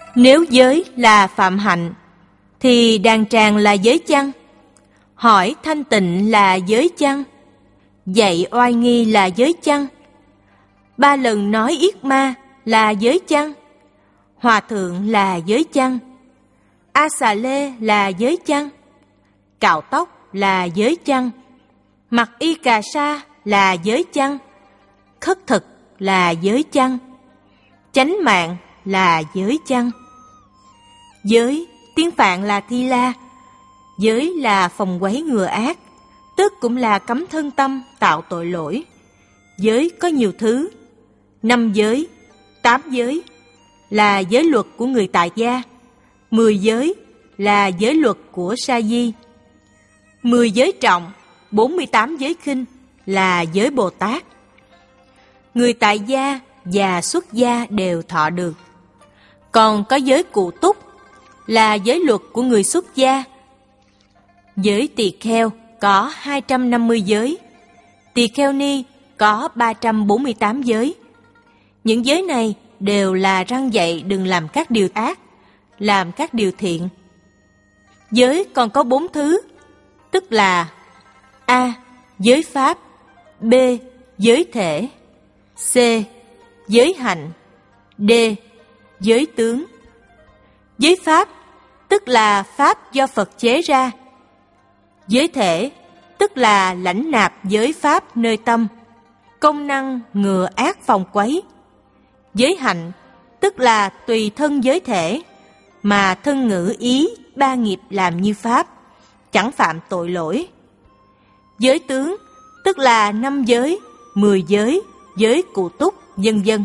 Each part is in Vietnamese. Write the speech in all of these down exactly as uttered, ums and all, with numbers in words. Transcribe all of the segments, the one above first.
Nếu giới là phạm hạnh, thì đàn tràng là giới chăng? Hỏi thanh tịnh là giới chăng? Dạy oai nghi là giới chăng? Ba lần nói yết ma là giới chăng? Hòa thượng là giới chăng? A xà lê là giới chăng? Cạo tóc là giới chăng? Mặc y cà sa là giới chăng? Khất thực là giới chăng? Chánh mạng là giới chăng? Giới, tiếng Phạn là thi la. Giới là phòng quấy ngừa ác, tức cũng là cấm thân tâm tạo tội lỗi. Giới có nhiều thứ. Năm giới, tám giới là giới luật của người tại gia. Mười giới là giới luật của sa di. Mười giới trọng, bốn mươi tám giới khinh là giới Bồ Tát. Người tại gia và xuất gia đều thọ được. Còn có giới cụ túc là giới luật của người xuất gia. Giới tỳ kheo có hai trăm năm mươi giới. Tỳ kheo ni có ba trăm bốn mươi tám giới. Những giới này đều là răn dạy đừng làm các điều ác, làm các điều thiện. Giới còn có bốn thứ, tức là A. Giới pháp. B. Giới thể. C. Giới hạnh. D. Giới tướng. Giới pháp tức là pháp do Phật chế ra. Giới thể tức là lãnh nạp giới pháp nơi tâm, công năng ngừa ác phòng quấy. Giới hạnh tức là tùy thân giới thể, mà thân ngữ ý ba nghiệp làm như pháp, chẳng phạm tội lỗi. Giới tướng tức là năm giới, mười giới, giới cụ túc, vân vân.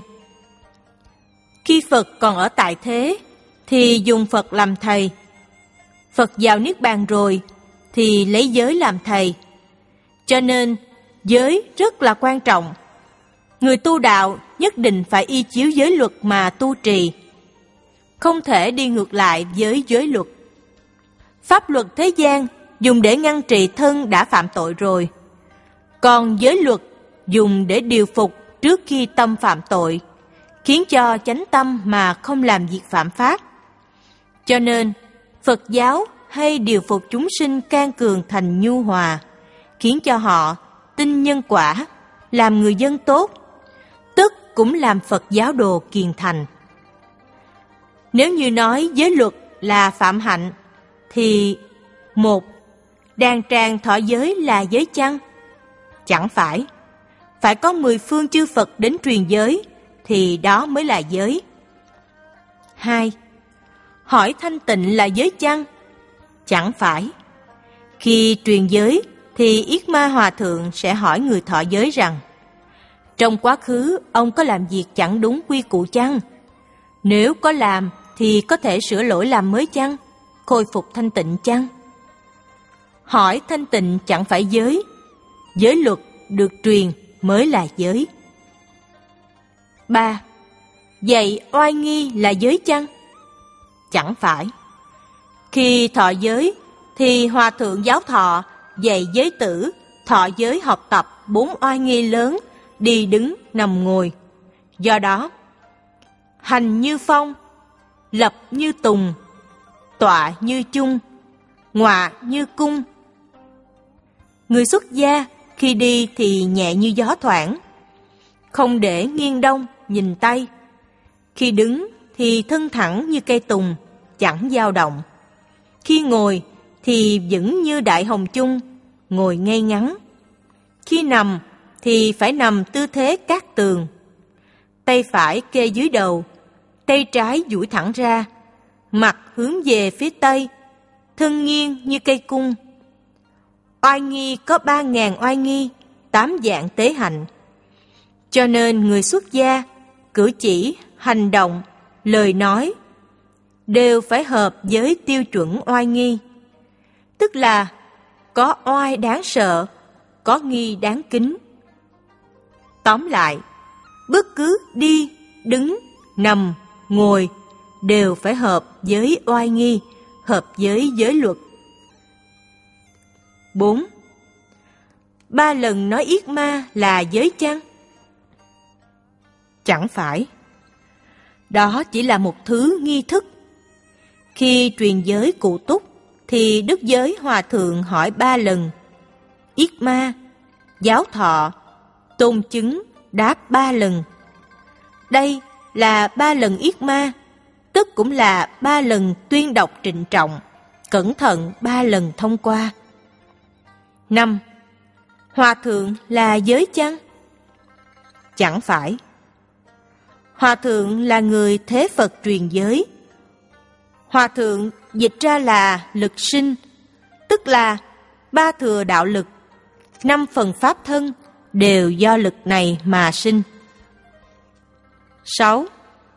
Khi Phật còn ở tại thế, thì dùng Phật làm thầy. Phật vào Niết Bàn rồi, thì lấy giới làm thầy. Cho nên, giới rất là quan trọng. Người tu đạo nhất định phải y chiếu giới luật mà tu trì, không thể đi ngược lại với giới luật. Pháp luật thế gian dùng để ngăn trị thân đã phạm tội rồi, còn giới luật dùng để điều phục trước khi tâm phạm tội, khiến cho chánh tâm mà không làm việc phạm pháp. Cho nên, Phật giáo hay điều phục chúng sinh can cường thành nhu hòa, khiến cho họ tin nhân quả, làm người dân tốt, tức cũng làm Phật giáo đồ kiền thành. Nếu như nói giới luật là phạm hạnh, thì một. Đàn tràng thọ giới là giới chăng? Chẳng phải. Phải có mười phương chư Phật đến truyền giới, thì đó mới là giới. Hai. Hỏi thanh tịnh là giới chăng? Chẳng phải. Khi truyền giới, thì Yết Ma Hòa Thượng sẽ hỏi người thọ giới rằng: trong quá khứ, ông có làm việc chẳng đúng quy củ chăng? Nếu có làm, thì có thể sửa lỗi làm mới chăng? Khôi phục thanh tịnh chăng? Hỏi thanh tịnh chẳng phải giới. Giới luật được truyền mới là giới. Ba. Dạy oai nghi là giới chăng? Chẳng phải. Khi thọ giới, thì Hòa Thượng giáo thọ dạy giới tử thọ giới học tập bốn oai nghi lớn, đi đứng nằm ngồi. Do đó, hành như phong, lập như tùng, tọa như chung, ngọa như cung. Người xuất gia khi đi thì nhẹ như gió thoảng, không để nghiêng đông nhìn tây. Khi đứng thì thân thẳng như cây tùng, chẳng dao động. Khi ngồi thì vững như đại hồng chung, ngồi ngay ngắn. Khi nằm thì phải nằm tư thế cát tường. Tay phải kê dưới đầu, tay trái duỗi thẳng ra, mặt hướng về phía tây, thân nghiêng như cây cung. Oai nghi có ba ngàn oai nghi, tám dạng tế hạnh. Cho nên người xuất gia, cử chỉ, hành động, lời nói đều phải hợp với tiêu chuẩn oai nghi. Tức là có oai đáng sợ, có nghi đáng kính. Tóm lại, bất cứ đi, đứng, nằm, ngồi đều phải hợp với oai nghi, hợp với giới luật. Bốn. Ba lần nói yết ma là giới chăng? Chẳng phải. Đó chỉ là một thứ nghi thức Khi truyền giới cụ túc, thì đức giới hòa thượng hỏi ba lần. Yết ma, giáo thọ, tôn chứng đáp ba lần. Đây là ba lần yết ma, tức cũng là ba lần tuyên đọc trịnh trọng, cẩn thận ba lần thông qua. Năm. Hòa thượng là giới chăng? Chẳng phải. Hòa thượng là người thế Phật truyền giới. Hòa thượng dịch ra là lực sinh, tức là ba thừa đạo lực, năm phần pháp thân đều do lực này mà sinh. Sáu.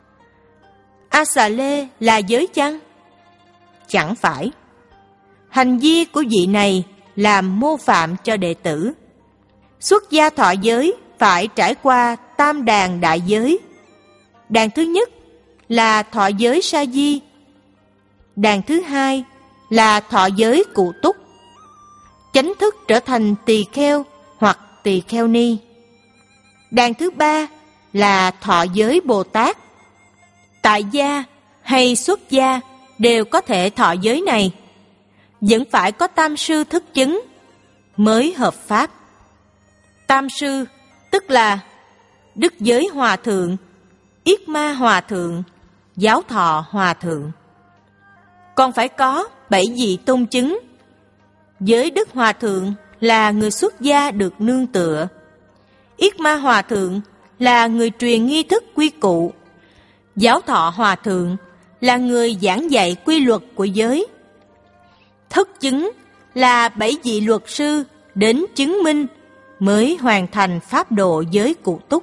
A Xà Lê là giới chăng? Chẳng phải. Hành vi của vị này làm mô phạm cho đệ tử. Xuất gia thọ giới phải trải qua tam đàn đại giới. Đàn thứ nhất là thọ giới sa di. Đàn thứ hai là thọ giới cụ túc. Chánh thức trở thành tỳ kheo hoặc tỳ kheo ni. Đàn thứ ba là thọ giới Bồ Tát. Tại gia hay xuất gia đều có thể thọ giới này. Vẫn phải có tam sư thức chứng mới hợp pháp. Tam sư tức là đức giới hòa thượng, yết ma hòa thượng, giáo thọ hòa thượng. Còn phải có bảy vị tôn chứng. Giới đức hòa thượng là người xuất gia được nương tựa. Yết ma hòa thượng là người truyền nghi thức quy cụ. Giáo thọ hòa thượng là người giảng dạy quy luật của giới. Thất chứng là bảy vị luật sư đến chứng minh mới hoàn thành pháp độ giới cụ túc.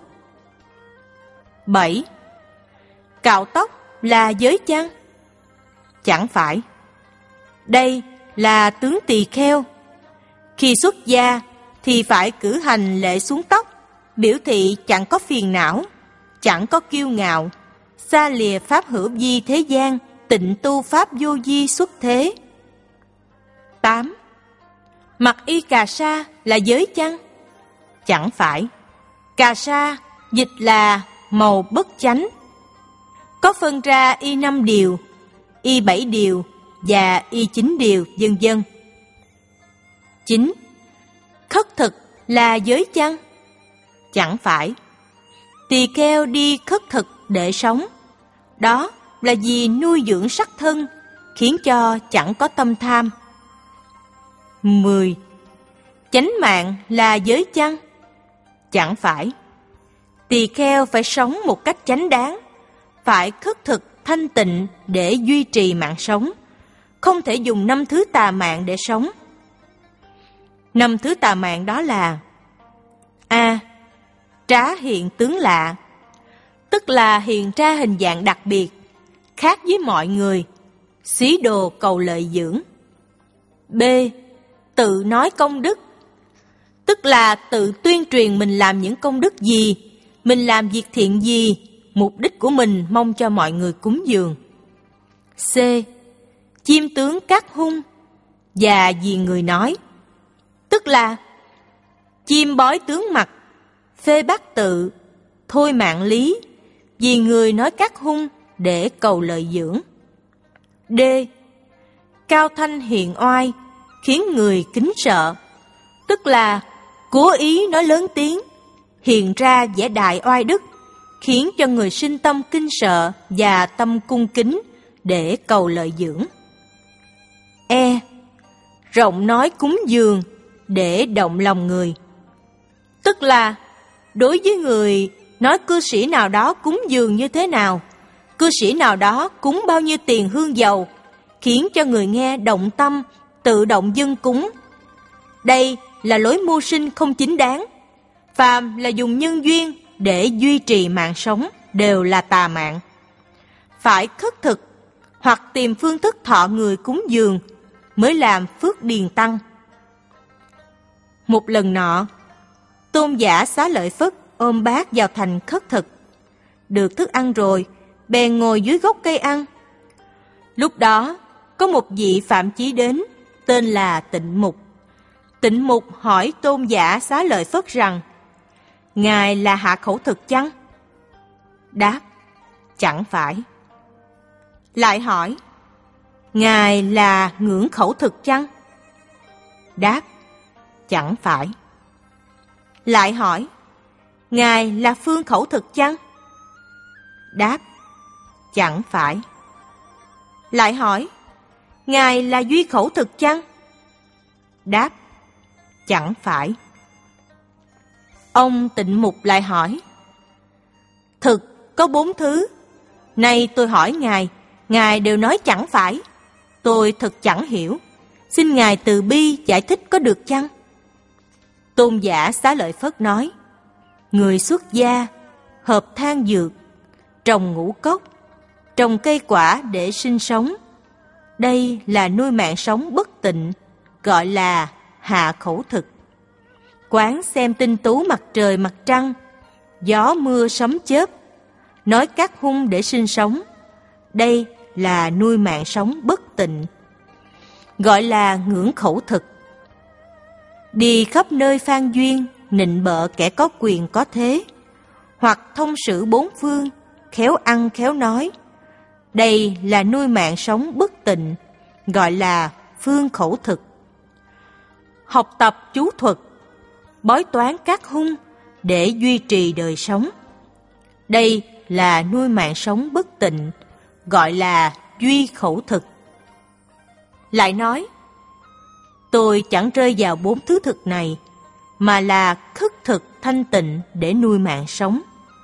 Bảy. Cạo tóc là giới chăng? Chẳng phải. Đây là tướng tỳ kheo. Khi xuất gia thì phải cử hành lễ xuống tóc, biểu thị chẳng có phiền não, chẳng có kiêu ngạo, xa lìa pháp hữu vi thế gian, tịnh tu pháp vô vi xuất thế. Tám. Mặc y cà sa là giới chăng? Chẳng phải. Cà sa dịch là màu bất chánh. Có phân ra y năm điều, y bảy điều và y chín điều, vân vân. Chín. Khất thực là giới chăng? Chẳng phải. Tỳ kheo đi khất thực để sống. Đó là vì nuôi dưỡng sắc thân, khiến cho chẳng có tâm tham. Mười. Chánh mạng là giới chăng? Chẳng phải. Tỳ kheo phải sống một cách chánh đáng, phải khất thực thanh tịnh để duy trì mạng sống, không thể dùng năm thứ tà mạng để sống. Năm thứ tà mạng đó là: A. Trá hiện tướng lạ, tức là hiện ra hình dạng đặc biệt, khác với mọi người, xí đồ cầu lợi dưỡng. B. Tự nói công đức, tức là tự tuyên truyền mình làm những công đức gì, mình làm việc thiện gì, mục đích của mình mong cho mọi người cúng dường. C. Chiêm tướng các hung và vì người nói, tức là chiêm bói tướng mặt, phê bát tự, thôi mạng lý, vì người nói các hung để cầu lợi dưỡng. D. Cao thanh hiện oai, khiến người kính sợ, tức là cố ý nói lớn tiếng, hiện ra vẻ đại oai đức, khiến cho người sinh tâm kinh sợ và tâm cung kính để cầu lợi dưỡng. E. Rộng nói cúng dường để động lòng người, tức là đối với người nói cư sĩ nào đó cúng dường như thế nào, cư sĩ nào đó cúng bao nhiêu tiền hương dầu, khiến cho người nghe động tâm, tự động dâng cúng. Đây là lối mưu sinh không chính đáng. Phàm là dùng nhân duyên để duy trì mạng sống đều là tà mạng. Phải khất thực hoặc tìm phương thức thọ người cúng dường mới làm phước điền tăng. Một lần nọ, Tôn giả Xá Lợi Phất ôm bát vào thành khất thực. Được thức ăn rồi, bèn ngồi dưới gốc cây ăn. Lúc đó, có một vị phạm chí đến, tên là Tịnh Mục. Tịnh Mục hỏi Tôn giả Xá Lợi Phất rằng: Ngài là hạ khẩu thực chăng? Đáp: Chẳng phải. Lại hỏi: Ngài là ngưỡng khẩu thực chăng? Đáp: chẳng phải. Lại hỏi: Ngài là phương khẩu thực chăng? Đáp: chẳng phải. Lại hỏi: Ngài là duy khẩu thực chăng? Đáp: chẳng phải. Ông Tịnh Mục lại hỏi: thực có bốn thứ, nay tôi hỏi Ngài, Ngài đều nói chẳng phải. Tôi thật chẳng hiểu, xin Ngài từ bi giải thích có được chăng? Tôn giả Xá Lợi Phất nói: người xuất gia hợp than dược, trồng ngũ cốc, trồng cây quả để sinh sống, đây là nuôi mạng sống bất tịnh, gọi là hạ khẩu thực. Quán xem tinh tú mặt trời mặt trăng, gió mưa sấm chớp, nói các hung để sinh sống, đây là nuôi mạng sống bất tịnh, gọi là ngưỡng khẩu thực. Đi khắp nơi phan duyên, nịnh bợ kẻ có quyền có thế, hoặc thông sử bốn phương, khéo ăn khéo nói, đây là nuôi mạng sống bất tịnh, gọi là phương khẩu thực. Học tập chú thuật, bói toán các hung để duy trì đời sống, đây là nuôi mạng sống bất tịnh, gọi là duy khẩu thực. Lại nói: tôi chẳng rơi vào bốn thứ thực này, mà là khất thực thanh tịnh để nuôi mạng sống.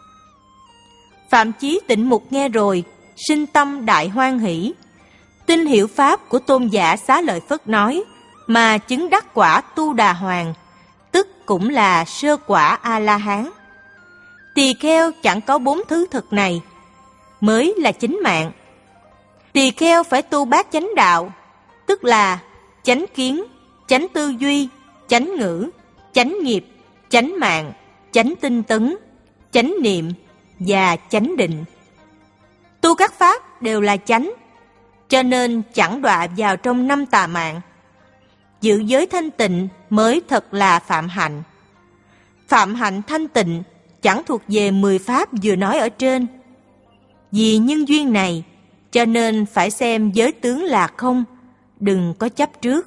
Phạm Chí Tịnh Mục nghe rồi, sinh tâm đại hoan hỷ, tin hiểu pháp của tôn giả Xá Lợi Phất nói, mà chứng đắc quả Tu Đà Hoàng, tức cũng là sơ quả A-la-hán. Tỳ kheo chẳng có bốn thứ thực này, mới là chính mạng. Tỳ kheo phải tu bát chánh đạo, tức là chánh kiến, chánh tư duy, chánh ngữ, chánh nghiệp, chánh mạng, chánh tinh tấn, chánh niệm và chánh định. Tu các pháp đều là chánh, cho nên chẳng đọa vào trong năm tà mạng. Giữ giới thanh tịnh mới thật là phạm hạnh. Phạm hạnh thanh tịnh chẳng thuộc về mười pháp vừa nói ở trên. Vì nhân duyên này, cho nên phải xem giới tướng là không, đừng có chấp trước.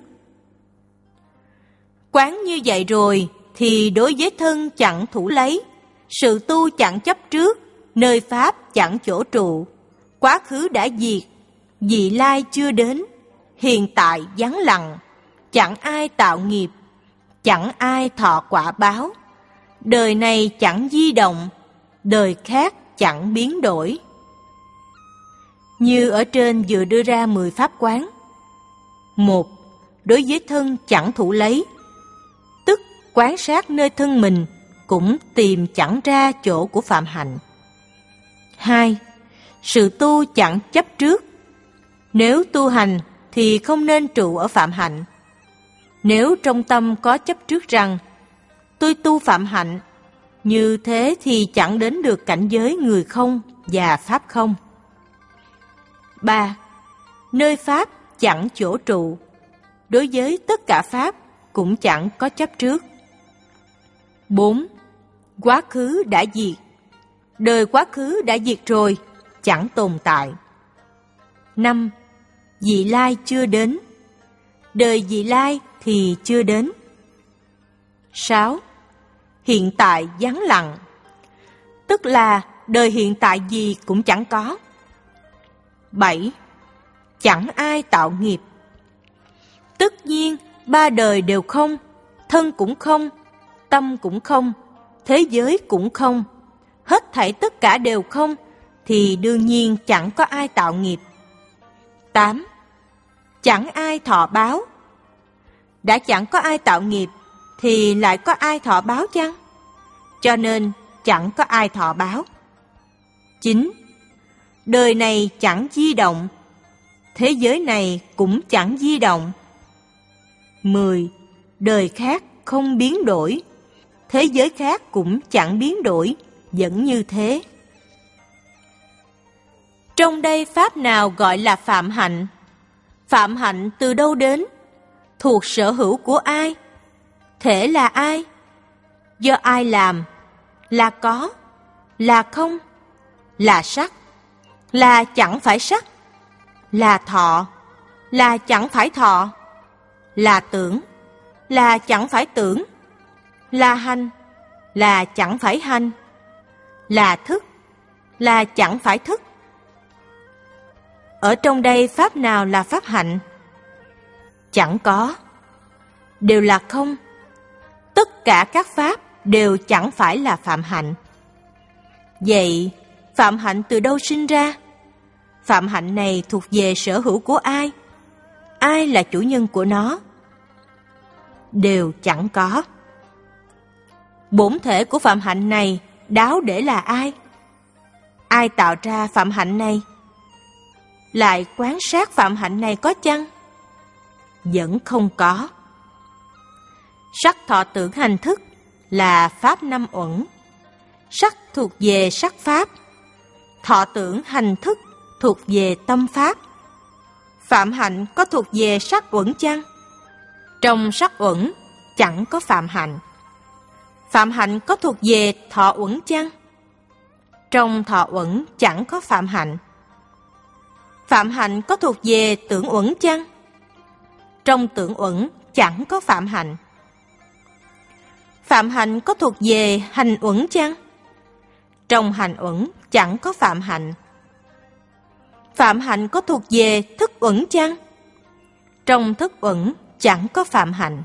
Quán như vậy rồi, thì đối với thân chẳng thủ lấy, sự tu chẳng chấp trước, nơi pháp chẳng chỗ trụ, quá khứ đã diệt, vị lai chưa đến, hiện tại vắng lặng, chẳng ai tạo nghiệp, chẳng ai thọ quả báo, đời này chẳng di động, đời khác chẳng biến đổi. Như ở trên vừa đưa ra mười pháp quán. Một, đối với thân chẳng thủ lấy, tức quán sát nơi thân mình, cũng tìm chẳng ra chỗ của phạm hạnh. Hai, sự tu chẳng chấp trước. Nếu tu hành thì không nên trụ ở phạm hạnh. Nếu trong tâm có chấp trước rằng tôi tu phạm hạnh, như thế thì chẳng đến được cảnh giới người không và pháp không. Ba, nơi pháp chẳng chỗ trụ, đối với tất cả pháp cũng chẳng có chấp trước. Bốn, quá khứ đã diệt, đời quá khứ đã diệt rồi, chẳng tồn tại. Năm, vị lai chưa đến, đời vị lai thì chưa đến. Sáu, hiện tại vắng lặng, tức là đời hiện tại gì cũng chẳng có. Bảy, chẳng ai tạo nghiệp. Tất nhiên ba đời đều không, thân cũng không, tâm cũng không, thế giới cũng không, hết thảy tất cả đều không, thì đương nhiên chẳng có ai tạo nghiệp. Tám, chẳng ai thọ báo. Đã chẳng có ai tạo nghiệp, thì lại có ai thọ báo chăng? Cho nên chẳng có ai thọ báo. Chín, đời này chẳng di động, thế giới này cũng chẳng di động. Mười, đời khác không biến đổi, thế giới khác cũng chẳng biến đổi, vẫn như thế. Trong đây pháp nào gọi là phạm hạnh? Phạm hạnh từ đâu đến? Thuộc sở hữu của ai? Thể là ai? Do ai làm? Là có? Là không? Là sắc? Là chẳng phải sắc? Là thọ? là chẳng phải thọ, là tưởng, là chẳng phải tưởng, là hành, là chẳng phải hành, là thức, là chẳng phải thức. Ở trong đây pháp nào là pháp hạnh? Chẳng có, đều là không. Tất cả các pháp đều chẳng phải là phạm hạnh. Vậy, phạm hạnh từ đâu sinh ra? Phạm hạnh này thuộc về sở hữu của ai? Ai là chủ nhân của nó? Đều chẳng có. Bổn thể của phạm hạnh này đáo để là ai? Ai tạo ra phạm hạnh này? Lại quán sát phạm hạnh này có chăng? Vẫn không có. Sắc thọ tưởng hành thức là pháp năm uẩn. Sắc thuộc về sắc pháp, thọ tưởng hành thức thuộc về tâm pháp. Phạm hạnh có thuộc về sắc uẩn chăng? Trong sắc uẩn chẳng có phạm hạnh. Phạm hạnh có thuộc về thọ uẩn chăng? Trong thọ uẩn chẳng có phạm hạnh. Phạm hạnh có thuộc về tưởng uẩn chăng? Trong tưởng uẩn chẳng có phạm hạnh. Phạm hạnh có thuộc về hành uẩn chăng? Trong hành uẩn chẳng có phạm hạnh. Phạm hạnh có thuộc về thức uẩn chăng? Trong thức uẩn chẳng có phạm hạnh.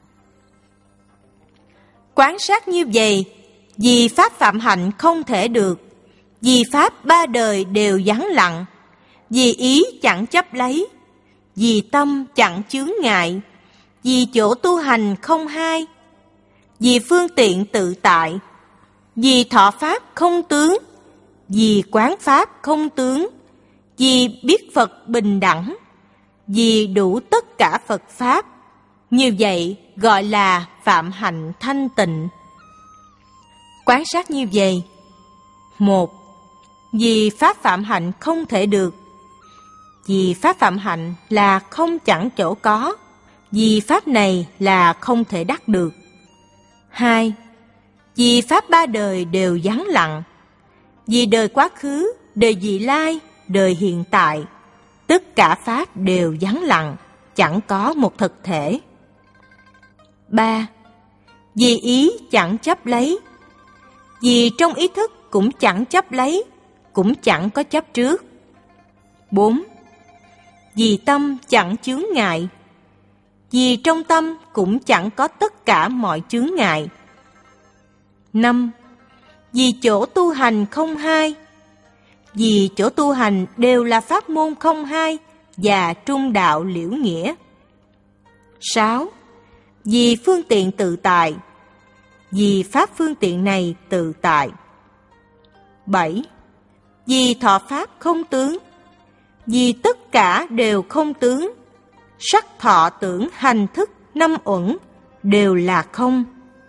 Quán sát như vậy, vì pháp phạm hạnh không thể được, vì pháp ba đời đều vắng lặng, vì ý chẳng chấp lấy, vì tâm chẳng chướng ngại, vì chỗ tu hành không hai, vì phương tiện tự tại, vì thọ pháp không tướng, vì quán pháp không tướng, vì biết Phật bình đẳng, vì đủ tất cả Phật pháp. Như vậy gọi là phạm hạnh thanh tịnh. Quán sát như vậy. Một, vì pháp phạm hạnh không thể được. Vì pháp phạm hạnh là không chẳng chỗ có, vì pháp này là không thể đắc được. Hai, vì pháp ba đời đều vắng lặng, vì đời quá khứ, đời vị lai, đời hiện tại, tất cả pháp đều vắng lặng, chẳng có một thực thể. Ba, vì ý chẳng chấp lấy, vì trong ý thức cũng chẳng chấp lấy, cũng chẳng có chấp trước. Bốn, vì tâm chẳng chướng ngại, vì trong tâm cũng chẳng có tất cả mọi chướng ngại. Năm, vì chỗ tu hành không hai, vì chỗ tu hành đều là pháp môn không hai và trung đạo liễu nghĩa. Sáu, vì phương tiện tự tại, vì pháp phương tiện này tự tại. Bảy, vì thọ pháp không tướng, vì tất cả đều không tướng, sắc thọ tưởng hành thức năm uẩn đều là không.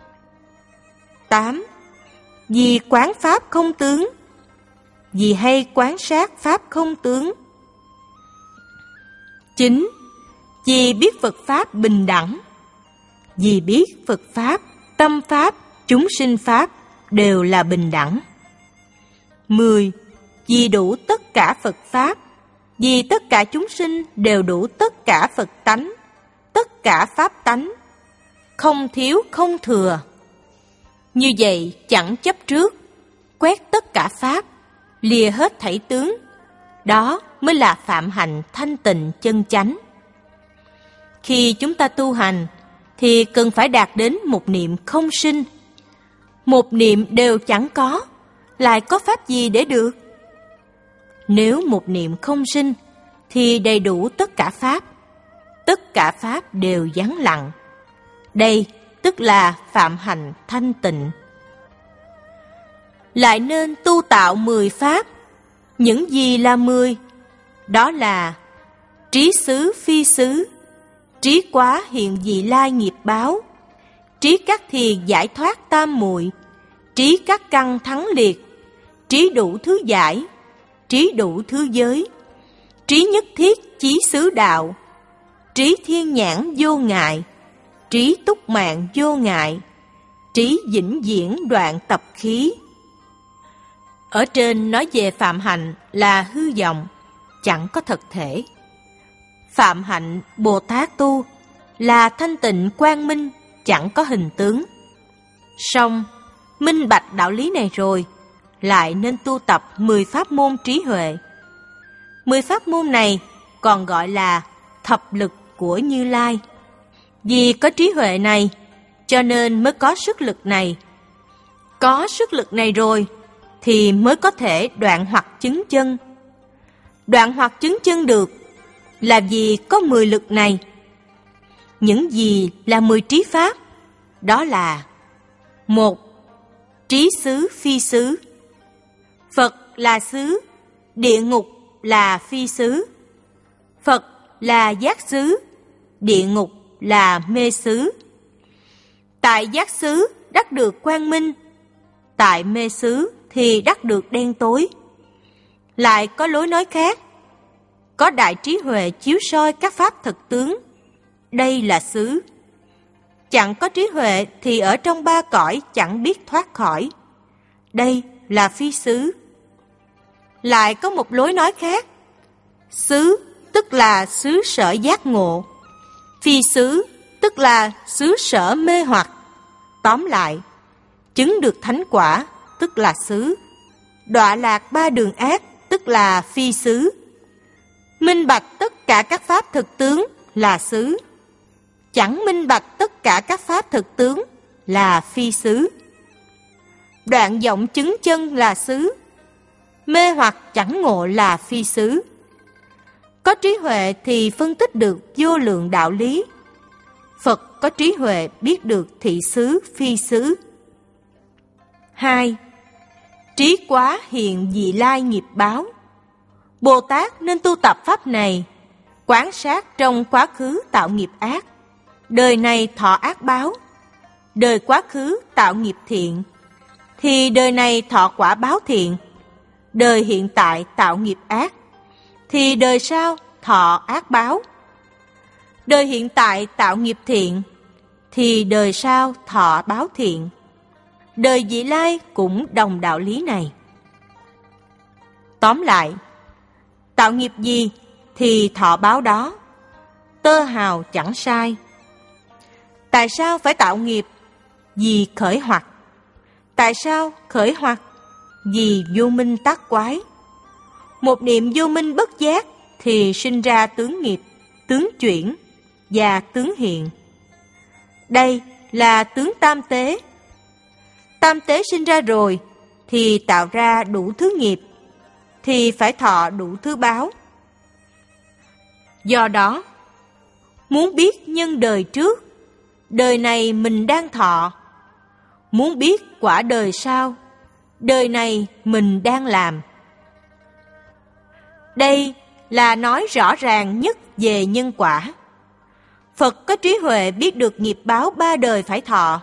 Tám, vì quán pháp không tướng, vì hay quán sát pháp không tướng. Chín, vì biết Phật pháp bình đẳng, vì biết Phật pháp, tâm pháp, chúng sinh pháp đều là bình đẳng. Mười, vì đủ tất cả Phật pháp, vì tất cả chúng sinh đều đủ tất cả Phật tánh, tất cả pháp tánh, không thiếu không thừa. Như vậy chẳng chấp trước, quét tất cả pháp, lìa hết thảy tướng, đó mới là phạm hạnh thanh tịnh chân chánh. Khi chúng ta tu hành thì cần phải đạt đến một niệm không sinh. Một niệm đều chẳng có, lại có pháp gì để được? Nếu một niệm không sinh thì đầy đủ tất cả pháp, tất cả pháp đều vắng lặng. Đây tức là phạm hạnh thanh tịnh. Lại nên tu tạo mười pháp. Những gì là mười? Đó là trí xứ phi xứ, trí quá hiện vị lai nghiệp báo, trí các thiền giải thoát tam muội, trí các căn thắng liệt, trí đủ thứ giải, trí đủ thứ giới, trí nhất thiết chí xứ đạo, trí thiên nhãn vô ngại, trí túc mạng vô ngại, trí vĩnh viễn đoạn tập khí. Ở trên nói về phạm hạnh là hư vọng, chẳng có thực thể. Phạm hạnh Bồ Tát tu là thanh tịnh quang minh, chẳng có hình tướng. Song minh bạch đạo lý này rồi, lại nên tu tập mười pháp môn trí huệ. Mười pháp môn này còn gọi là thập lực của Như Lai. Vì có trí huệ này, cho nên mới có sức lực này. Có sức lực này rồi, thì mới có thể đoạn hoặc chứng chân. Đoạn hoặc chứng chân được, là vì có mười lực này. Những gì là mười trí pháp? Đó là: một. Trí xứ phi xứ. Phật là xứ, địa ngục là phi xứ. Phật là giác xứ, địa ngục là mê xứ. Tại giác xứ đắc được quang minh, tại mê xứ thì đắc được đen tối. Lại có lối nói khác: có đại trí huệ chiếu soi các pháp thực tướng, đây là xứ. Chẳng có trí huệ thì ở trong ba cõi chẳng biết thoát khỏi, đây là phi xứ. Lại có một lối nói khác: xứ tức là xứ sở giác ngộ, phi xứ tức là xứ sở mê hoặc. Tóm lại, chứng được thánh quả tức là xứ, đọa lạc ba đường ác tức là phi xứ, minh bạch tất cả các pháp thực tướng là xứ, chẳng minh bạch tất cả các pháp thực tướng là phi xứ. Đoạn vọng chứng chân là xứ, mê hoặc chẳng ngộ là phi xứ. Có trí huệ thì phân tích được vô lượng đạo lý. Phật có trí huệ biết được thị xứ phi xứ. Hai. Trí quá hiện vị lai nghiệp báo. Bồ Tát nên tu tập pháp này, quán sát trong quá khứ tạo nghiệp ác, đời này thọ ác báo. Đời quá khứ tạo nghiệp thiện, thì đời này thọ quả báo thiện. Đời hiện tại tạo nghiệp ác, thì đời sau thọ ác báo. Đời hiện tại tạo nghiệp thiện, thì đời sau thọ báo thiện. Đời vị lai cũng đồng đạo lý này. Tóm lại, tạo nghiệp gì thì thọ báo đó, tơ hào chẳng sai. Tại sao phải tạo nghiệp? Vì khởi hoặc. Tại sao khởi hoặc? Vì vô minh tác quái. Một niệm vô minh bất giác thì sinh ra tướng nghiệp, tướng chuyển và tướng hiện. Đây là tướng tam tế. Tam tế sinh ra rồi thì tạo ra đủ thứ nghiệp, thì phải thọ đủ thứ báo. Do đó, muốn biết nhân đời trước, đời này mình đang thọ. Muốn biết quả đời sau, đời này mình đang làm. Đây là nói rõ ràng nhất về nhân quả. Phật có trí huệ biết được nghiệp báo ba đời phải thọ.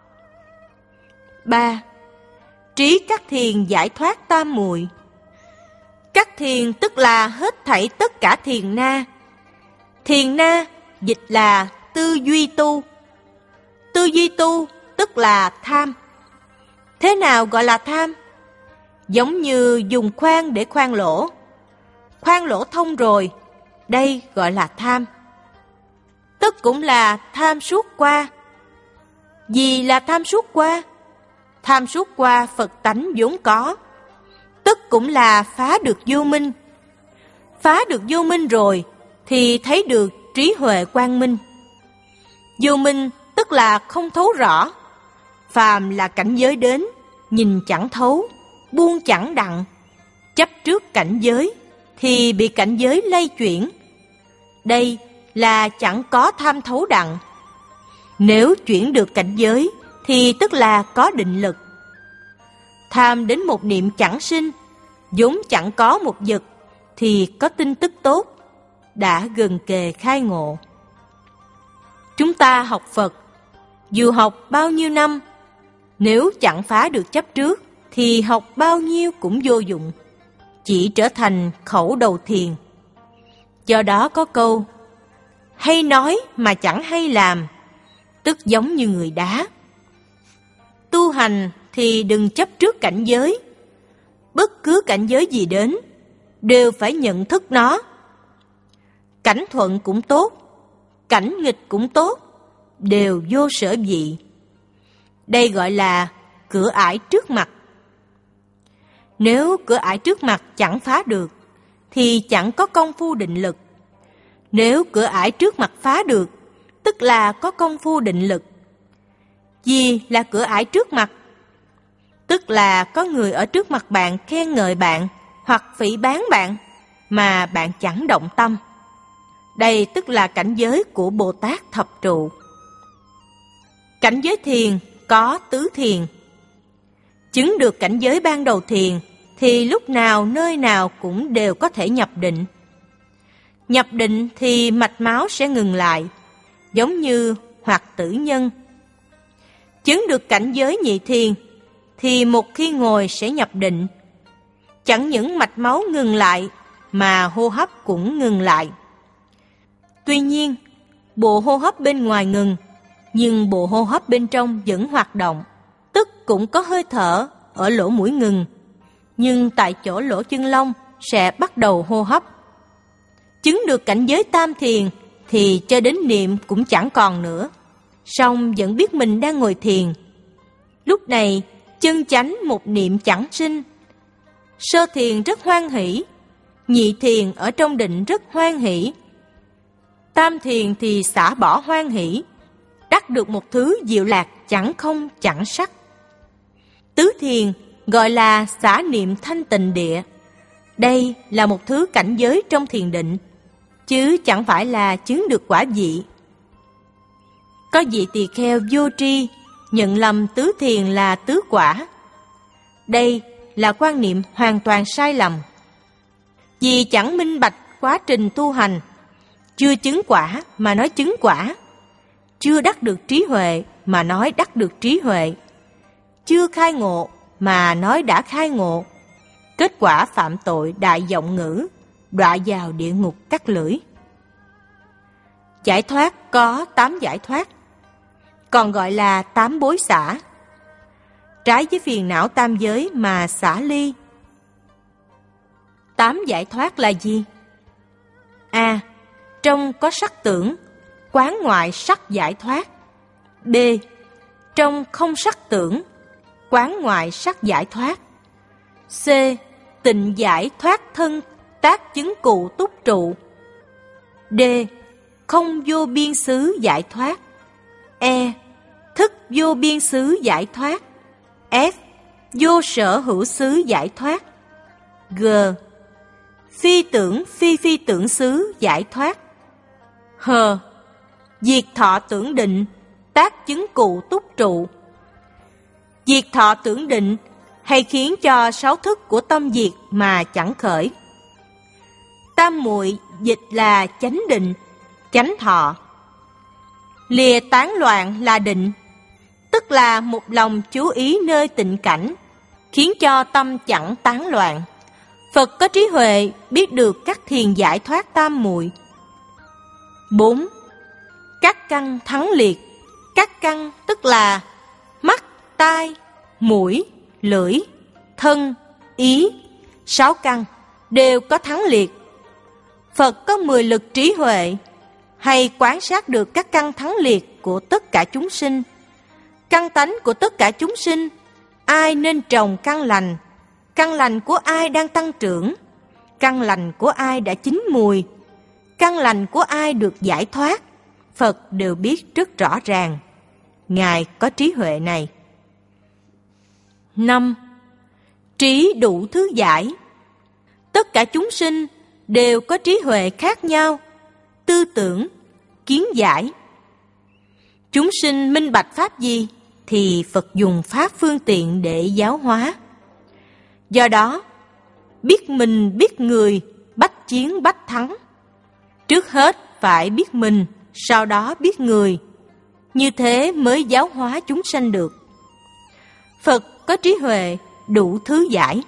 Ba. Trí các thiền giải thoát tam muội. Các thiền tức là hết thảy tất cả thiền na. Thiền na dịch là tư duy tu. Tư duy tu tức là tham. Thế nào gọi là tham? Giống như dùng khoan để khoan lỗ. Khoan lỗ thông rồi, đây gọi là tham. Tức cũng là tham suốt qua. Gì là tham suốt qua? Tham suốt qua Phật tánh vốn có. Tức cũng là phá được vô minh. Phá được vô minh rồi thì thấy được trí huệ quang minh. Vô minh tức là không thấu rõ. Phàm là cảnh giới đến, nhìn chẳng thấu, buông chẳng đặng. Chấp trước cảnh giới thì bị cảnh giới lay chuyển. Đây là chẳng có tham thấu đặng. Nếu chuyển được cảnh giới thì tức là có định lực. Tham đến một niệm chẳng sinh, vốn chẳng có một vật, thì có tin tức tốt, đã gần kề khai ngộ. Chúng ta học Phật, dù học bao nhiêu năm, nếu chẳng phá được chấp trước, thì học bao nhiêu cũng vô dụng, chỉ trở thành khẩu đầu thiền. Do đó có câu, hay nói mà chẳng hay làm, tức giống như người đá. Tu hành thì đừng chấp trước cảnh giới. Bất cứ cảnh giới gì đến, đều phải nhận thức nó. cảnh thuận cũng tốt, cảnh nghịch cũng tốt, đều vô sở vị. Đây gọi là cửa ải trước mặt. Nếu cửa ải trước mặt chẳng phá được, thì chẳng có công phu định lực. Nếu cửa ải trước mặt phá được, tức là có công phu định lực. Gì là cửa ải trước mặt? Tức là có người ở trước mặt bạn khen ngợi bạn hoặc phỉ báng bạn mà bạn chẳng động tâm. Đây tức là cảnh giới của Bồ Tát thập trụ. Cảnh giới thiền có tứ thiền. Chứng được cảnh giới ban đầu thiền thì lúc nào nơi nào cũng đều có thể nhập định. Nhập định thì mạch máu sẽ ngừng lại, giống như hoạt tử nhân. Chứng được cảnh giới nhị thiền thì một khi ngồi sẽ nhập định. Chẳng những mạch máu ngừng lại mà hô hấp cũng ngừng lại. Tuy nhiên, bộ hô hấp bên ngoài ngừng, nhưng bộ hô hấp bên trong vẫn hoạt động, tức cũng có hơi thở ở lỗ mũi ngừng, nhưng tại chỗ lỗ chân lông sẽ bắt đầu hô hấp. Chứng được cảnh giới tam thiền thì cho đến niệm cũng chẳng còn nữa, song vẫn biết mình đang ngồi thiền. Lúc này chân chánh một niệm chẳng sinh. Sơ thiền rất hoan hỷ, nhị thiền ở trong định rất hoan hỷ, tam thiền thì xả bỏ hoan hỷ, đắc được một thứ diệu lạc chẳng không chẳng sắc. Tứ thiền gọi là xả niệm thanh tịnh địa. Đây là một thứ cảnh giới trong thiền định, chứ chẳng phải là chứng được quả vị. Có vị tỳ kheo vô tri nhận lầm tứ thiền là tứ quả. Đây là quan niệm hoàn toàn sai lầm. Vì chẳng minh bạch quá trình tu hành, chưa chứng quả mà nói chứng quả, chưa đắc được trí huệ mà nói đắc được trí huệ, chưa khai ngộ mà nói đã khai ngộ. Kết quả phạm tội đại vọng ngữ, đọa vào địa ngục cắt lưỡi. Giải thoát có tám giải thoát, còn gọi là tám bối xả. Trái với phiền não tam giới mà xả ly. Tám giải thoát là gì? A. Trong có sắc tưởng, quán ngoại sắc giải thoát. B. Trong không sắc tưởng, quán ngoại sắc giải thoát. C. Tịnh giải thoát thân, tác chứng cụ túc trụ. D. Không vô biên xứ giải thoát. E. Thức vô biên xứ giải thoát. F. Vô sở hữu xứ giải thoát. G. Phi tưởng phi phi tưởng xứ giải thoát. H. Diệt thọ tưởng định, tác chứng cụ túc trụ. Diệt thọ tưởng định hay khiến cho sáu thức của tâm diệt mà chẳng khởi. Tam muội dịch là chánh định, chánh thọ. Lìa tán loạn là định, tức là một lòng chú ý nơi tịnh cảnh, khiến cho tâm chẳng tán loạn. Phật có trí huệ biết được các thiền giải thoát tam muội. Bốn. Các căn thắng liệt. Các căn tức là mắt, tai, mũi, lưỡi, thân, ý. Sáu căn đều có thắng liệt. Phật có mười lực trí huệ, hay quan sát được các căn thắng liệt của tất cả chúng sinh. Căn tánh của tất cả chúng sinh, ai nên trồng căn lành, căn lành của ai đang tăng trưởng, căn lành của ai đã chín mùi, căn lành của ai được giải thoát, Phật đều biết rất rõ ràng. Ngài có trí huệ này. Năm. Trí đủ thứ giải. Tất cả chúng sinh đều có trí huệ khác nhau, tư tưởng, kiến giải. Chúng sinh minh bạch pháp gì thì Phật dùng pháp phương tiện để giáo hóa. Do đó, biết mình biết người, bách chiến bách thắng. Trước hết phải biết mình, sau đó biết người. Như thế mới giáo hóa chúng sanh được. Phật có trí huệ đủ thứ giải.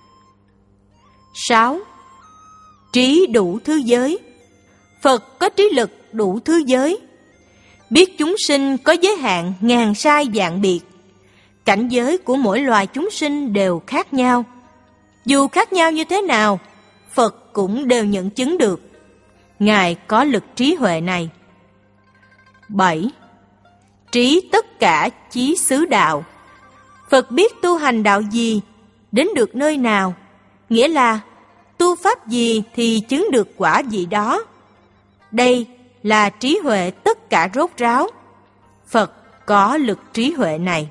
Sáu. Trí đủ thứ giới. Phật có trí lực đủ thứ giới. Biết chúng sinh có giới hạn ngàn sai vạn biệt. Cảnh giới của mỗi loài chúng sinh đều khác nhau. Dù khác nhau như thế nào, Phật cũng đều nhận chứng được. Ngài có lực trí huệ này. bảy. Trí tất cả chí xứ đạo. Phật biết tu hành đạo gì, đến được nơi nào, nghĩa là tu pháp gì thì chứng được quả gì đó. Đây là trí huệ tất cả rốt ráo. Phật có lực trí huệ này.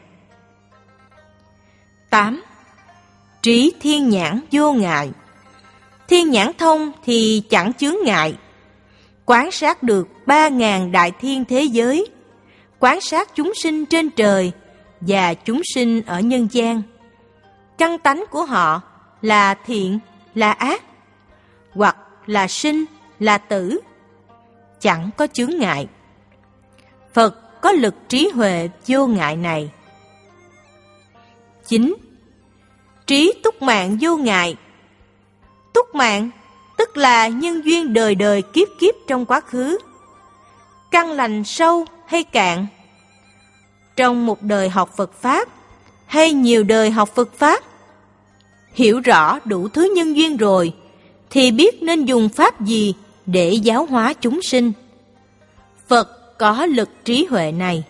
tám. Trí thiên nhãn vô ngại. Thiên nhãn thông thì chẳng chướng ngại. Quán sát được ba ngàn đại thiên thế giới, quán sát chúng sinh trên trời và chúng sinh ở nhân gian. Căn tánh của họ là thiện, là ác, hoặc là sinh, là tử, chẳng có chướng ngại. Phật có lực trí huệ vô ngại này. chín. Trí túc mạng vô ngại. Túc mạng tức là nhân duyên đời đời kiếp kiếp trong quá khứ. Căn lành sâu hay cạn, trong một đời học Phật Pháp hay nhiều đời học Phật Pháp, hiểu rõ đủ thứ nhân duyên rồi thì biết nên dùng pháp gì để giáo hóa chúng sinh. Phật có lực trí huệ này.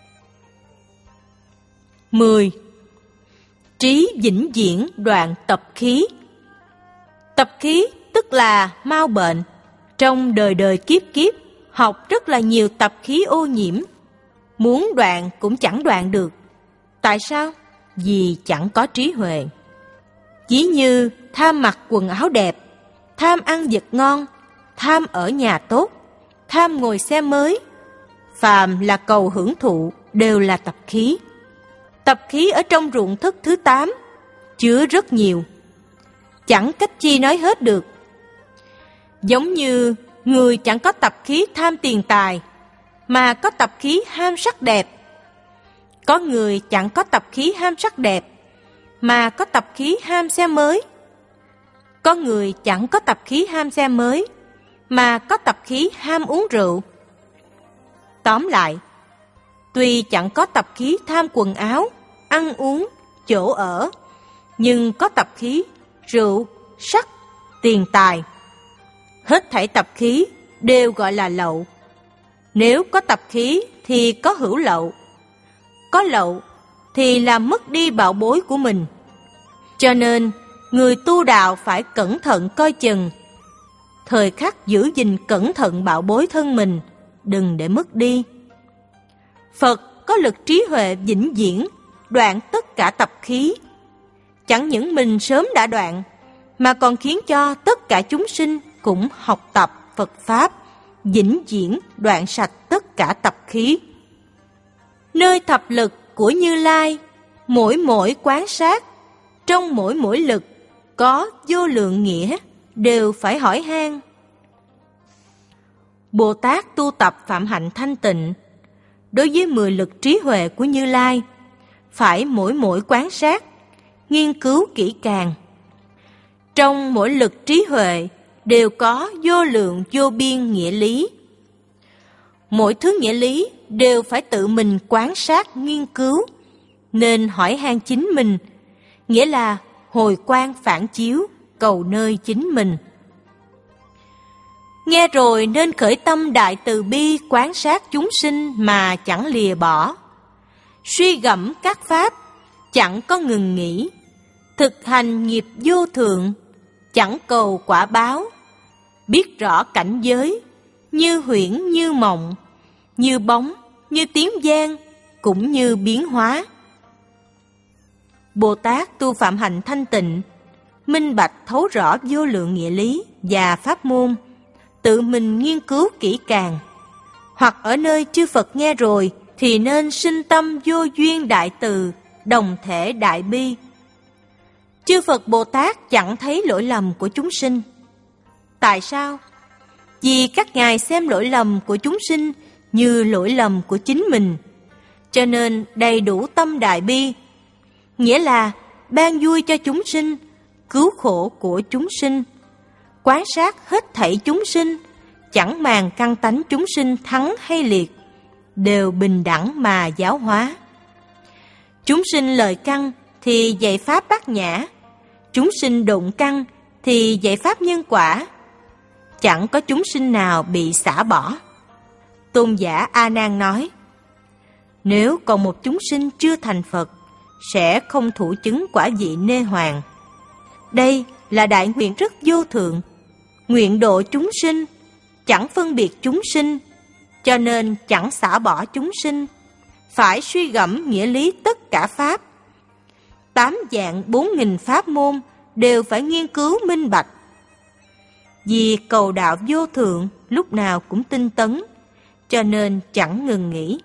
mười. Trí vĩnh viễn đoạn tập khí. Tập khí tức là mau bệnh. Trong đời đời kiếp kiếp, học rất là nhiều tập khí ô nhiễm. Muốn đoạn cũng chẳng đoạn được. Tại sao? Vì chẳng có trí huệ. Ví như tham mặc quần áo đẹp, tham ăn vật ngon, tham ở nhà tốt, tham ngồi xe mới. Phàm là cầu hưởng thụ đều là tập khí. Tập khí ở trong ruộng thức thứ tám chứa rất nhiều, chẳng cách chi nói hết được. Giống như người chẳng có tập khí tham tiền tài, mà có tập khí ham sắc đẹp. Có người chẳng có tập khí ham sắc đẹp, mà có tập khí ham xe mới. Có người chẳng có tập khí ham xe mới, mà có tập khí ham uống rượu. Tóm lại, tuy chẳng có tập khí tham quần áo, ăn uống, chỗ ở, nhưng có tập khí rượu, sắc, tiền tài. Hết thảy tập khí đều gọi là lậu. Nếu có tập khí thì có hữu lậu. Có lậu thì làm mất đi bảo bối của mình. Cho nên, người tu đạo phải cẩn thận coi chừng, thời khắc giữ gìn cẩn thận bảo bối thân mình, đừng để mất đi. Phật có lực trí huệ vĩnh viễn, đoạn tất cả tập khí. Chẳng những mình sớm đã đoạn, mà còn khiến cho tất cả chúng sinh cũng học tập Phật Pháp, vĩnh viễn đoạn sạch tất cả tập khí. Nơi thập lực của Như Lai, mỗi mỗi quán sát, trong mỗi mỗi lực có vô lượng nghĩa, đều phải hỏi han. Bồ Tát tu tập phạm hạnh thanh tịnh, đối với mười lực trí huệ của Như Lai, phải mỗi mỗi quán sát, nghiên cứu kỹ càng. Trong mỗi lực trí huệ đều có vô lượng vô biên nghĩa lý. Mỗi thứ nghĩa lý đều phải tự mình quan sát nghiên cứu, nên hỏi han chính mình, nghĩa là hồi quang phản chiếu, cầu nơi chính mình. Nghe rồi nên khởi tâm đại từ bi quán sát chúng sinh mà chẳng lìa bỏ. Suy gẫm các pháp, chẳng có ngừng nghỉ. Thực hành nghiệp vô thượng, chẳng cầu quả báo. Biết rõ cảnh giới, như huyễn như mộng, như bóng, như tiếng vang, cũng như biến hóa. Bồ Tát tu phạm hạnh thanh tịnh, minh bạch thấu rõ vô lượng nghĩa lý và pháp môn, tự mình nghiên cứu kỹ càng. Hoặc ở nơi chư Phật nghe rồi thì nên sinh tâm vô duyên đại từ, đồng thể đại bi. Chư Phật Bồ Tát chẳng thấy lỗi lầm của chúng sinh. Tại sao? Vì các ngài xem lỗi lầm của chúng sinh như lỗi lầm của chính mình, cho nên đầy đủ tâm đại bi, nghĩa là ban vui cho chúng sinh, cứu khổ của chúng sinh, quan sát hết thảy chúng sinh, chẳng màng căn tánh chúng sinh thắng hay liệt, đều bình đẳng mà giáo hóa. Chúng sinh lời căn thì dạy pháp bát nhã, chúng sinh độn căn thì dạy pháp nhân quả. chẳng có chúng sinh nào bị xả bỏ. Tôn giả A Nan nói, nếu còn một chúng sinh chưa thành Phật, sẽ không thủ chứng quả vị nê hoàng. Đây là đại nguyện rất vô thượng, nguyện độ chúng sinh, chẳng phân biệt chúng sinh, cho nên chẳng xả bỏ chúng sinh, phải suy gẫm nghĩa lý tất cả pháp. Tám vạn bốn nghìn pháp môn đều phải nghiên cứu minh bạch. Vì cầu đạo vô thượng lúc nào cũng tinh tấn, cho nên chẳng ngừng nghỉ.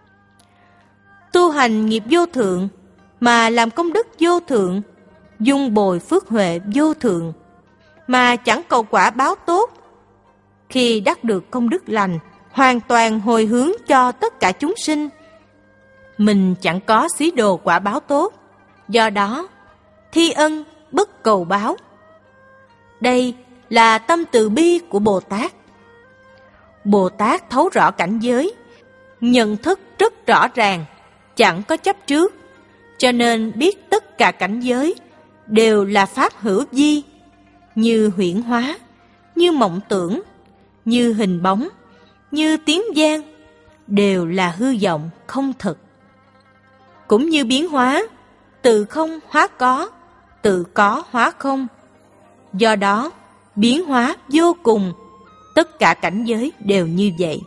Tu hành nghiệp vô thượng mà làm công đức vô thượng, dung bồi phước huệ vô thượng mà chẳng cầu quả báo tốt. Khi đắc được công đức lành, hoàn toàn hồi hướng cho tất cả chúng sinh. Mình chẳng có xí đồ quả báo tốt, do đó thi ân bất cầu báo. Đây là tâm từ bi của Bồ Tát. Bồ Tát thấu rõ cảnh giới, nhận thức rất rõ ràng, chẳng có chấp trước, cho nên biết tất cả cảnh giới đều là pháp hữu vi, như huyễn hóa, như mộng tưởng, như hình bóng, như tiếng vang, đều là hư vọng không thực. Cũng như biến hóa, từ không hóa có, từ có hóa không. Do đó, biến hóa vô cùng, tất cả cảnh giới đều như vậy.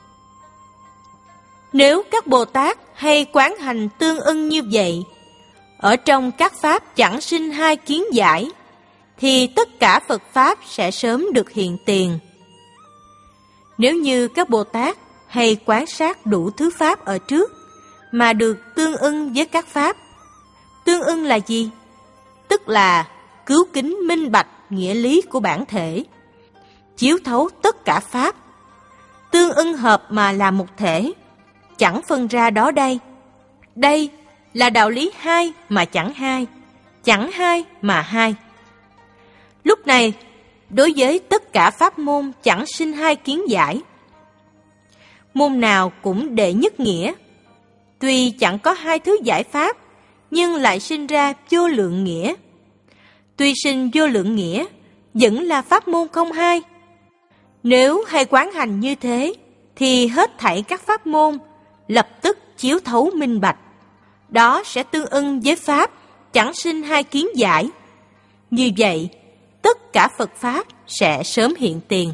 Nếu các Bồ Tát hay quán hành tương ưng như vậy, ở trong các pháp chẳng sinh hai kiến giải, thì tất cả Phật Pháp sẽ sớm được hiện tiền. Nếu như các Bồ Tát hay quán sát đủ thứ Pháp ở trước, mà được tương ưng với các Pháp. Tương ưng là gì? Tức là cứu kính minh bạch nghĩa lý của bản thể, chiếu thấu tất cả Pháp. Tương ưng hợp mà là một thể, chẳng phân ra đó đây. Đây là đạo lý hai mà chẳng hai, chẳng hai mà hai. Lúc này, đối với tất cả pháp môn chẳng sinh hai kiến giải. Môn nào cũng đệ nhất nghĩa. Tuy chẳng có hai thứ giải pháp, nhưng lại sinh ra vô lượng nghĩa. Tuy sinh vô lượng nghĩa, vẫn là pháp môn không hai. Nếu hay quán hành như thế, thì hết thảy các pháp môn lập tức chiếu thấu minh bạch. Đó sẽ tương ưng với pháp chẳng sinh hai kiến giải. Như vậy, tất cả Phật Pháp sẽ sớm hiện tiền.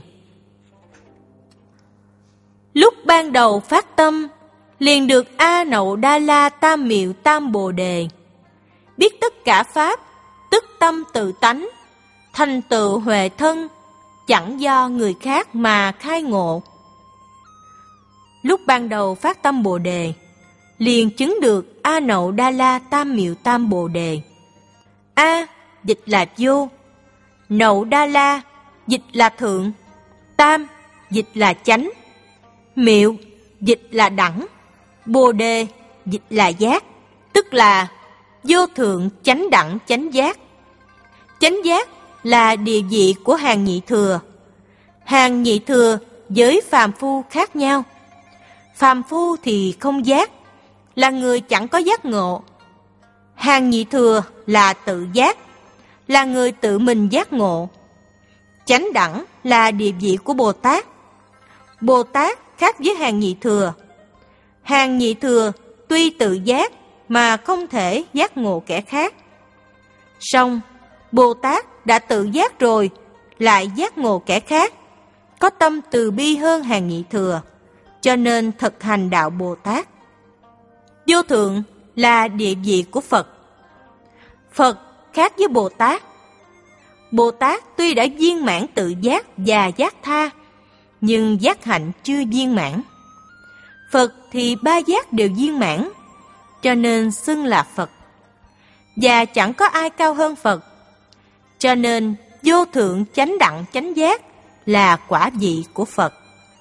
Lúc ban đầu phát tâm, liền được A Nậu Đa La Tam Miệu Tam Bồ Đề. Biết tất cả Pháp, tức tâm tự tánh, thành tựu huệ thân, chẳng do người khác mà khai ngộ. Lúc ban đầu phát tâm Bồ Đề, liền chứng được A Nậu Đa La Tam Miệu Tam Bồ Đề. A dịch là vô, Nậu Đa La dịch là thượng, Tam dịch là chánh, Miệu dịch là đẳng, Bồ Đề dịch là giác, tức là vô thượng chánh đẳng chánh giác. Chánh giác là địa vị của hàng nhị thừa. Hàng nhị thừa với phàm phu khác nhau. Phàm phu thì không giác, là người chẳng có giác ngộ. Hàng nhị thừa là tự giác, là người tự mình giác ngộ. Chánh đẳng là địa vị của Bồ Tát. Bồ Tát khác với hàng nhị thừa. Hàng nhị thừa tuy tự giác mà không thể giác ngộ kẻ khác. Song Bồ Tát đã tự giác rồi, lại giác ngộ kẻ khác, có tâm từ bi hơn hàng nhị thừa, cho nên thực hành đạo Bồ Tát. Vô thượng là địa vị của Phật. Phật khác với Bồ Tát. Bồ Tát tuy đã viên mãn tự giác và giác tha, nhưng giác hạnh chưa viên mãn. Phật thì ba giác đều viên mãn, cho nên xưng là Phật. Và chẳng có ai cao hơn Phật, cho nên vô thượng chánh đẳng chánh giác là quả vị của Phật.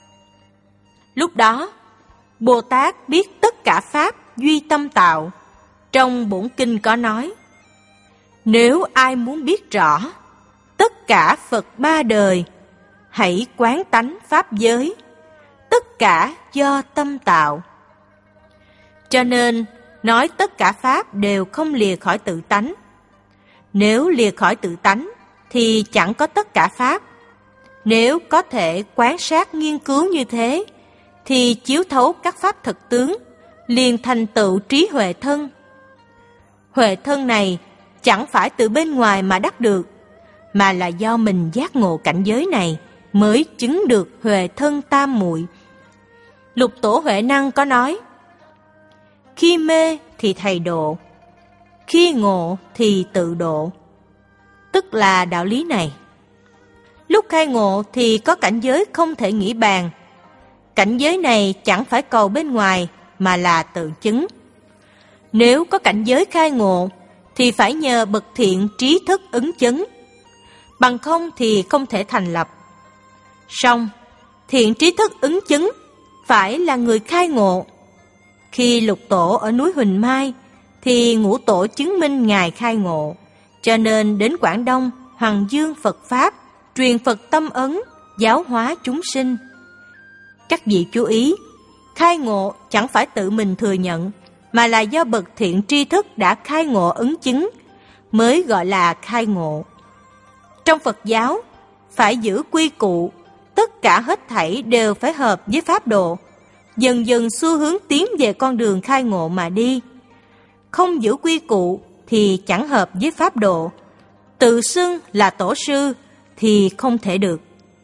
Lúc đó, Bồ Tát biết tất cả Pháp duy tâm tạo. Trong bổn kinh có nói, nếu ai muốn biết rõ tất cả Phật ba đời, hãy quán tánh Pháp giới, tất cả do tâm tạo. Cho nên, nói tất cả Pháp đều không lìa khỏi tự tánh. Nếu lìa khỏi tự tánh, thì chẳng có tất cả Pháp. Nếu có thể quan sát nghiên cứu như thế, thì chiếu thấu các pháp thực tướng, liền thành tựu trí huệ thân. Huệ thân này chẳng phải từ bên ngoài mà đắc được, mà là do mình giác ngộ cảnh giới này mới chứng được huệ thân tam muội. Lục Tổ Huệ Năng có nói: khi mê thì thầy độ, khi ngộ thì tự độ. Tức là đạo lý này. Lúc khai ngộ thì có cảnh giới không thể nghĩ bàn. Cảnh giới này chẳng phải cầu bên ngoài, mà là tự chứng. Nếu có cảnh giới khai ngộ, thì phải nhờ bậc thiện trí thức ứng chứng. Bằng không thì không thể thành lập. Song, thiện trí thức ứng chứng phải là người khai ngộ. Khi Lục Tổ ở núi Huỳnh Mai, thì Ngũ Tổ chứng minh Ngài khai ngộ. Cho nên đến Quảng Đông, Hoàng Dương Phật Pháp, truyền Phật tâm ấn, giáo hóa chúng sinh. Các vị chú ý, khai ngộ chẳng phải tự mình thừa nhận, mà là do bậc thiện tri thức đã khai ngộ ứng chứng, mới gọi là khai ngộ. Trong Phật giáo, phải giữ quy củ, tất cả hết thảy đều phải hợp với pháp độ, dần dần xu hướng tiến về con đường khai ngộ mà đi. Không giữ quy củ thì chẳng hợp với pháp độ, tự xưng là tổ sư thì không thể được.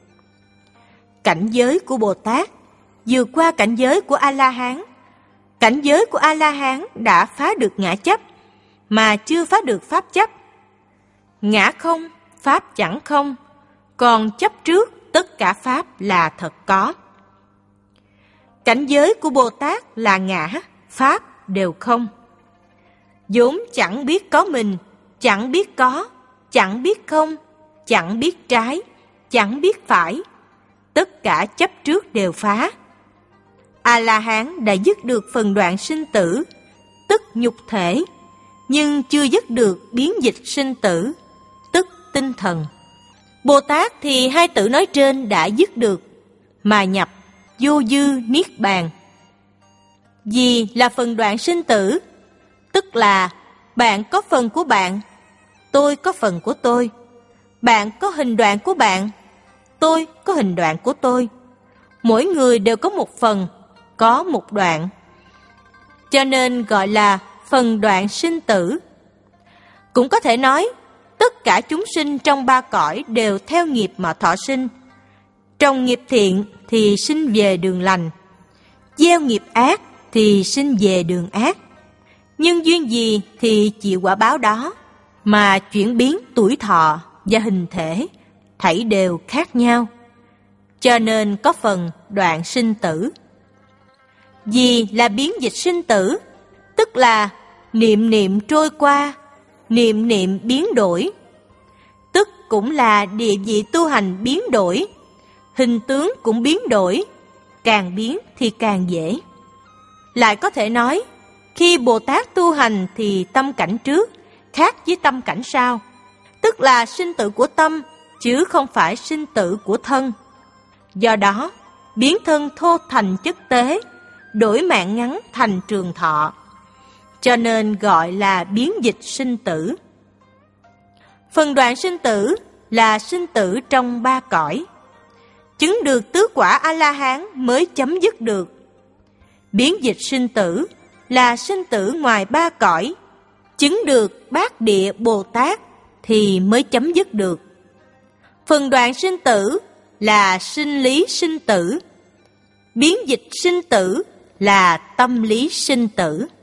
Cảnh giới của Bồ Tát vượt qua cảnh giới của A-la-hán. Cảnh giới của A-la-hán đã phá được ngã chấp, mà chưa phá được pháp chấp. Ngã không, pháp chẳng không, còn chấp trước tất cả pháp là thật có. Cảnh giới của Bồ Tát là ngã, pháp đều không. vốn chẳng biết có mình, chẳng biết có, chẳng biết không, chẳng biết trái, chẳng biết phải. Tất cả chấp trước đều phá. A-la-hán đã dứt được phần đoạn sinh tử, tức nhục thể, nhưng chưa dứt được biến dịch sinh tử, tức tinh thần. Bồ Tát thì hai tử nói trên đã dứt được, mà nhập vô dư niết bàn. Gì là phần đoạn sinh tử? Tức là bạn có phần của bạn, tôi có phần của tôi. Bạn có hình đoạn của bạn, tôi có hình đoạn của tôi. Mỗi người đều có một phần, có một đoạn. Cho nên gọi là phần đoạn sinh tử. Cũng có thể nói, tất cả chúng sinh trong ba cõi đều theo nghiệp mà thọ sinh. Trồng nghiệp thiện thì sinh về đường lành, gieo nghiệp ác thì sinh về đường ác. Nhân duyên gì thì chịu quả báo đó, mà chuyển biến tuổi thọ và hình thể thảy đều khác nhau. Cho nên có phần đoạn sinh tử. Gì là biến dịch sinh tử? Tức là niệm niệm trôi qua, niệm niệm biến đổi. Tức cũng là địa vị tu hành biến đổi, hình tướng cũng biến đổi, càng biến thì càng dễ. Lại có thể nói, khi Bồ Tát tu hành thì tâm cảnh trước khác với tâm cảnh sau, tức là sinh tử của tâm, chứ không phải sinh tử của thân. Do đó, biến thân thô thành chất tế, đổi mạng ngắn thành trường thọ. Cho nên gọi là biến dịch sinh tử. Phần đoạn sinh tử là sinh tử trong ba cõi. Chứng được tứ quả A-la-hán mới chấm dứt được. Biến dịch sinh tử là sinh tử ngoài ba cõi. Chứng được bát địa Bồ Tát thì mới chấm dứt được. Phần đoạn sinh tử là sinh lý sinh tử. Biến dịch sinh tử là tâm lý sinh tử.